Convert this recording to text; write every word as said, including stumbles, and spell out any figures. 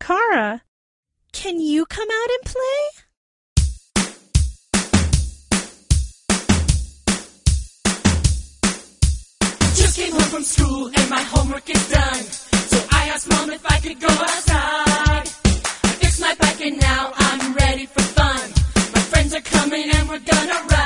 Tara, can you come out and play? Just came home from school and my homework is done. So I asked Mom if I could go outside. I fixed my bike and now I'm ready for fun. My friends are coming and we're gonna ride.